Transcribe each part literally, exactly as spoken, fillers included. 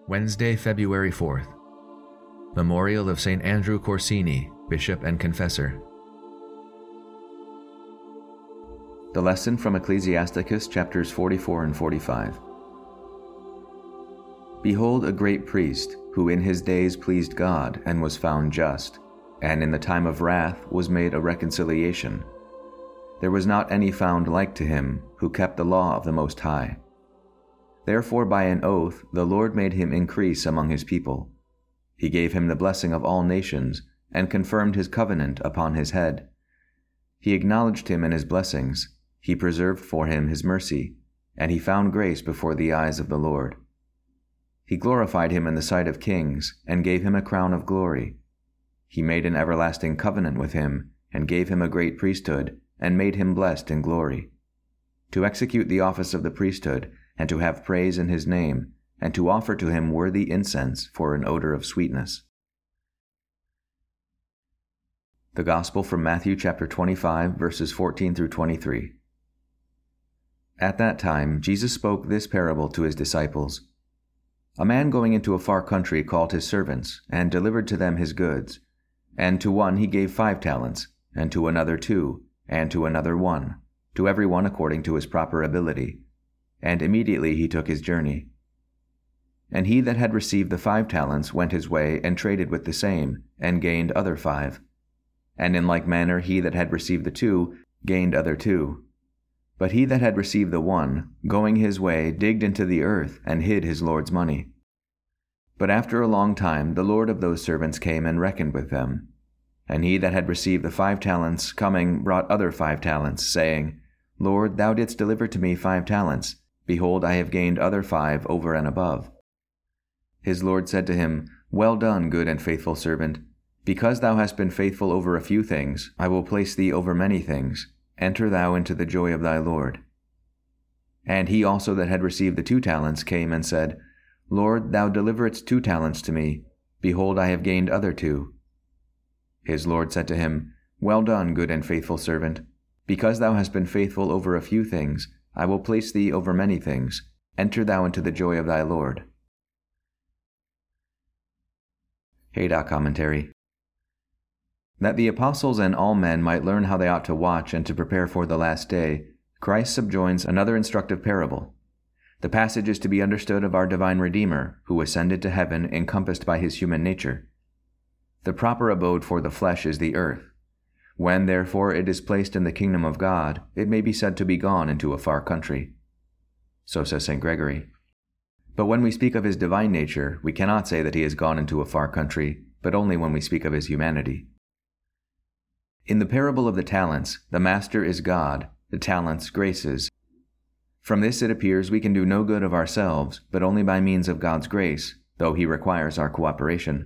Wednesday, February fourth. Memorial of Saint Andrew Corsini, Bishop and Confessor. The lesson from Ecclesiasticus chapters forty-four and forty-five. Behold a great priest, who in his days pleased God and was found just, and in the time of wrath was made a reconciliation. There was not any found like to him, who kept the law of the Most High. Therefore by an oath the Lord made him increase among his people. He gave him the blessing of all nations, and confirmed his covenant upon his head. He acknowledged him in his blessings, he preserved for him his mercy, and he found grace before the eyes of the Lord. He glorified him in the sight of kings, and gave him a crown of glory. He made an everlasting covenant with him, and gave him a great priesthood, and made him blessed in glory, to execute the office of the priesthood, and to have praise in his name, and to offer to him worthy incense for an odor of sweetness. The Gospel from Matthew chapter twenty-five, verses fourteen through twenty-three. At that time Jesus spoke this parable to his disciples. A man going into a far country called his servants, and delivered to them his goods. And to one he gave five talents, and to another two, and to another one, to every one according to his proper ability. And immediately he took his journey. And he that had received the five talents went his way and traded with the same, and gained other five. And in like manner he that had received the two gained other two. But he that had received the one, going his way, digged into the earth, and hid his Lord's money. But after a long time the Lord of those servants came and reckoned with them. And he that had received the five talents, coming, brought other five talents, saying, Lord, thou didst deliver to me five talents. Behold, I have gained other five over and above. His Lord said to him, Well done, good and faithful servant. Because thou hast been faithful over a few things, I will place thee over many things. Enter thou into the joy of thy Lord. And he also that had received the two talents came and said, Lord, thou deliveredst two talents to me. Behold, I have gained other two. His Lord said to him, Well done, good and faithful servant. Because thou hast been faithful over a few things, I will place thee over many things. Enter thou into the joy of thy Lord. Haydock Commentary. That the apostles and all men might learn how they ought to watch and to prepare for the last day, Christ subjoins another instructive parable. The passage is to be understood of our divine Redeemer, who ascended to heaven encompassed by his human nature. The proper abode for the flesh is the earth. When, therefore, it is placed in the kingdom of God, it may be said to be gone into a far country. So says Saint Gregory. But when we speak of his divine nature, we cannot say that he has gone into a far country, but only when we speak of his humanity. In the parable of the talents, the master is God, the talents graces. From this it appears we can do no good of ourselves, but only by means of God's grace, though he requires our cooperation.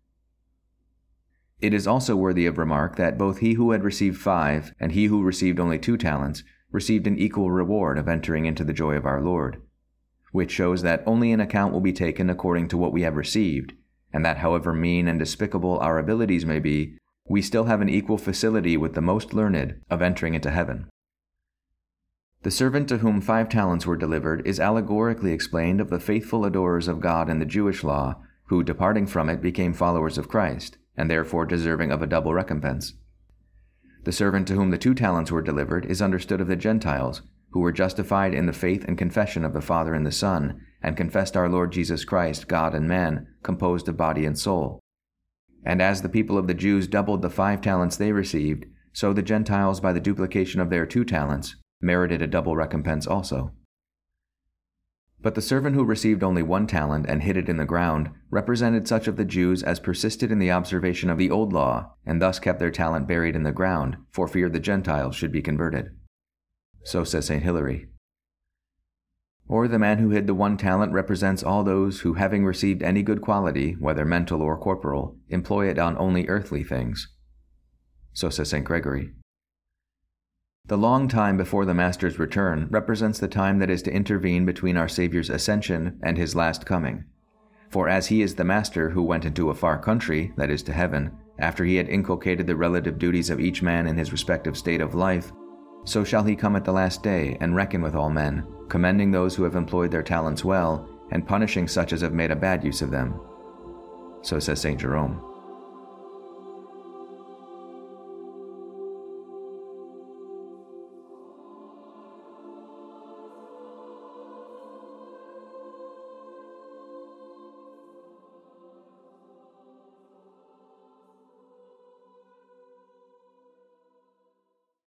It is also worthy of remark that both he who had received five and he who received only two talents received an equal reward of entering into the joy of our Lord, which shows that only an account will be taken according to what we have received, and that however mean and despicable our abilities may be, we still have an equal facility with the most learned of entering into heaven. The servant to whom five talents were delivered is allegorically explained of the faithful adorers of God in the Jewish law, who, departing from it, became followers of Christ, and therefore deserving of a double recompense. The servant to whom the two talents were delivered is understood of the Gentiles, who were justified in the faith and confession of the Father and the Son, and confessed our Lord Jesus Christ, God and man, composed of body and soul. And as the people of the Jews doubled the five talents they received, so the Gentiles, by the duplication of their two talents, merited a double recompense also. But the servant who received only one talent and hid it in the ground represented such of the Jews as persisted in the observation of the old law, and thus kept their talent buried in the ground, for fear the Gentiles should be converted. So says Saint Hilary. Or the man who hid the one talent represents all those who, having received any good quality, whether mental or corporal, employ it on only earthly things. So says Saint Gregory. The long time before the Master's return represents the time that is to intervene between our Savior's ascension and his last coming. For as he is the Master who went into a far country, that is to heaven, after he had inculcated the relative duties of each man in his respective state of life, so shall he come at the last day and reckon with all men, commending those who have employed their talents well, and punishing such as have made a bad use of them. So says Saint Jerome.